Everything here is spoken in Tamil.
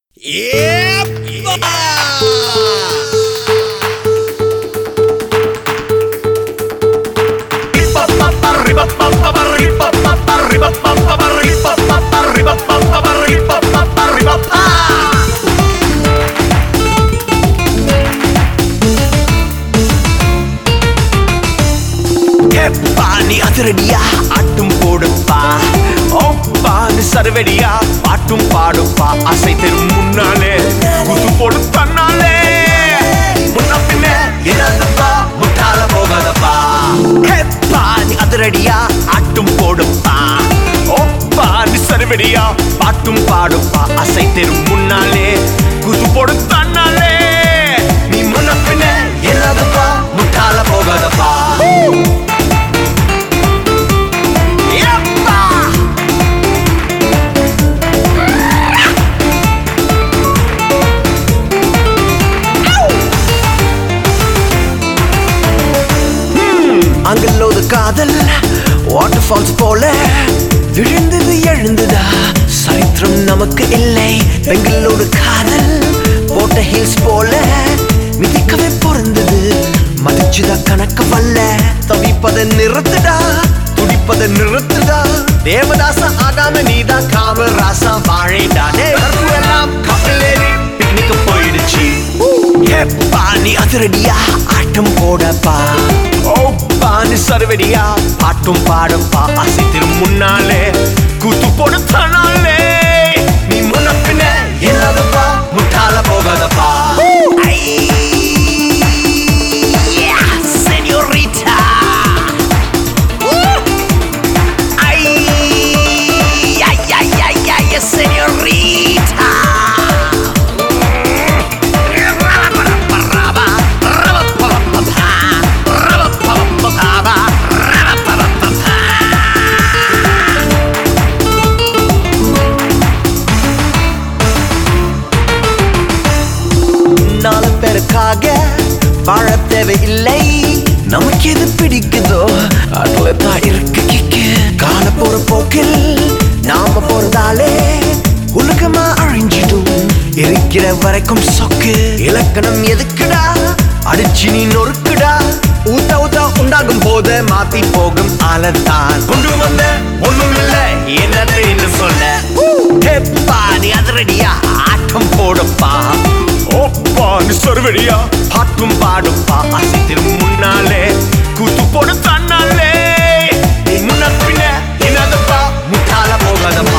பாணி அதிரடியா ஆட்டும் போடுப்பா பாணி சரவெடியா பாட்டும் பாடுப்பா அசை தெரும் முன்னாலே குத்து போடு தன்னாலே முன்ன பின்ன என்னதுப்பா முட்டால போகாதப்பா பாணி அதிரடியா ஆட்டும் போடுப்பா பாணி சரவெடியா பாட்டும் பாடுப்பா அசை தெரும் முன்னாலே குத்து போடு தன்னாலே நீ முன்ன பின்ன என்னதுப்பா முட்டால போகாதப்பா அங்கல்லோது காதல் வாட்டர் ஃபால்ஸ் போல விழுந்தது எழுந்ததா சரித்திரம் நமக்கு இல்லை பெங்களூரு காதல் போட்ட ஹில்ஸ் போல மிதிக்கவே பொருந்தது மதிச்சுதா கணக்க வல்ல தவிப்பதை நிறுத்துடா துடிப்பதை நிறுத்துடா தேவதாச ஆகாம நீதா காமராசா வாழைடா எல்லாம் கப்பலேறி பிக்னிக்கு போயிடுச்சு பாணி அதிரடியா ஆட்டம் போடப்பா பாணி சரவெடியா பாட்டும் பாடப்பா அசை திரும் முன்னாலே கூத்து போடு தன்னாலே நீ முன்ன பின்ன என்னதுப்பா முட்டால போகாதப்பா வாழ தேவையில்லை நமக்கு எது பிடிக்குதோ அதுல தான் இருக்கு கிக்கு காண போற போக்கில் நாம போறதாலே உலகமா அழிஞ்சிடும் இருக்கிற வரைக்கும் சொக்கு இலக்கணம் எதுக்குடா அடிச்சு நீ நொறுக்குடா ஊத்த ஊத்த உண்டாகும் போது மாத்தி போகும் ஆளத்தான் கொண்டு வந்த ஒண்ணும் இல்ல என்னன்னு சொல்ல பாணி அதிரடியா ஆட்டம் போடப்பா பாணி சரவெடியா பாட்டும் பாடுப்பா அசை திரும் முன்னாலே கூத்து போடு தன்னாலே முன்ன பின்ன என்னதுப்பா முட்டால போகாதப்பா